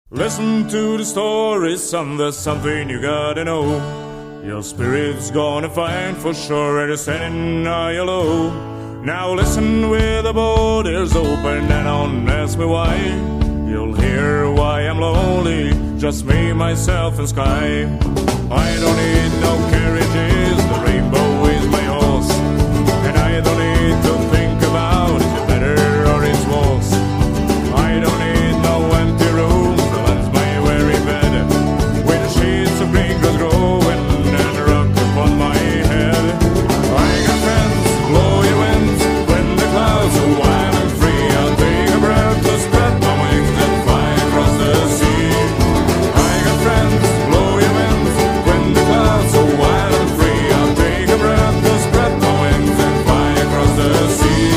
Listen to the story, son, there's something you gotta know. Your spirit's gonna find for sure, and you're standing high or low. Now listen with the borders open and don't ask me why. You'll hear why I'm lonely, just me, myself, and sky. I don't need no carriages, the rainbow is my horse. And I don't need to think about is it better or it's worse. I don't need no empty rooms, the land's my very bed, with the sheets of green grass growing and a rock upon my head. I got friends, blow your winds, when the clouds are wild and free. I'll take a breath to spread my wings and fly across the sea. I got friends, blow your winds, when the clouds are wild and free. I'll take a breath to spread my wings and fly across the sea.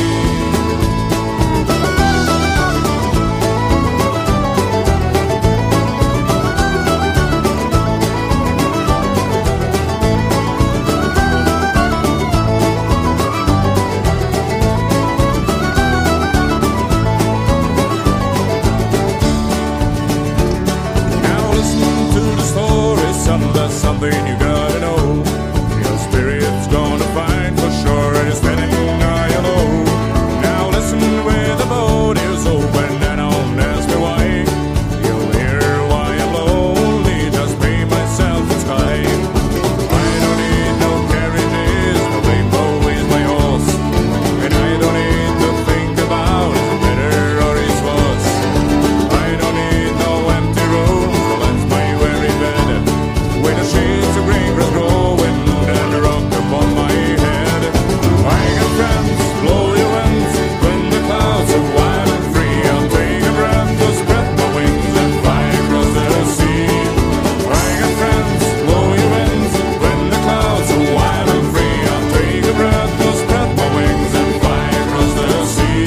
That's something you gotta know. Your spirit's gonna find for sure, and it's spinning high and low. Now listen with the boat is open and don't ask me why. You'll hear why I'm lonely, just me, myself, and sky. I don't need no carriages, the rainbow is my horse. And I don't need to think about is it better or is worse. I don't need no empty rooms, the land's my very bed, with the shades of green grass growing and a rock upon my head. I got friends, blow your winds, when the clouds are wild and free. I'll take a breath to spread my wings and fly across the sea. I got friends, blow your winds, when the clouds are wild and free. I'll take a breath to spread my wings and fly across the sea.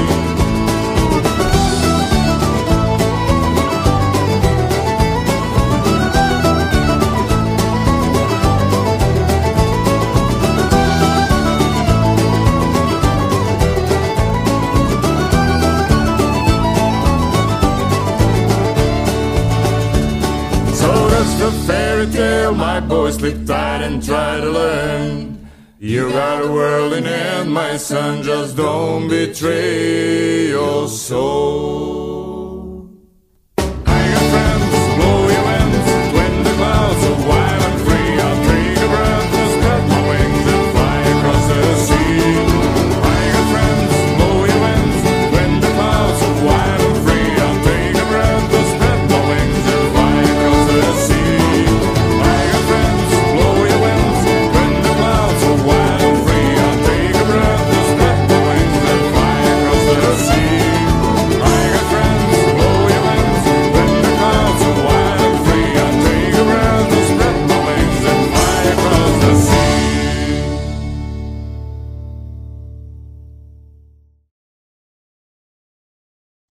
So that's the fairy tale, my boy, sleep tight and try to learn. You got a world in end, my son, just don't betray your soul. I got friends, blow your winds, when the clouds are wild and free. I'll take a breath to spread my wings and fly across the sea. I got friends, blow your winds, when the clouds are wild and free. I'll take a breath to spread my wings and fly across the sea. I got friends, blow your winds, when the clouds are wild and free. I'll take a breath to spread my wings and fly across the sea. I got friends, blow your winds, when the clouds are wild and free. I'll take a breath to spread my wings and fly across the sea.